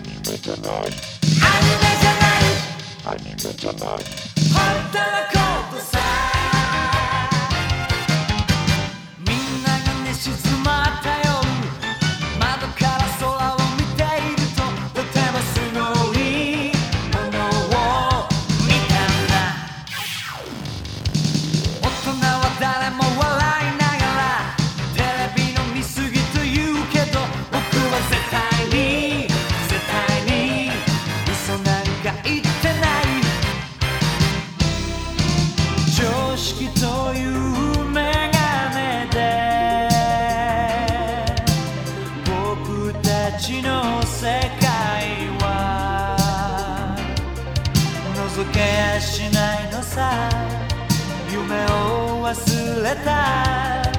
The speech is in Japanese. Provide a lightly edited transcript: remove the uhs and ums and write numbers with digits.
メじゃない、アニメじゃない、 働こうとさ、みんなが寝静まった夜、窓から空を見ていると、とてもすごいものを見たんだ。大人は誰も笑いながら、テレビの見過ぎと言うけど、僕は絶対に嘘なんか言ってない。常識というメガネで僕たちの世界は覗けやしないのさ。夢を忘れた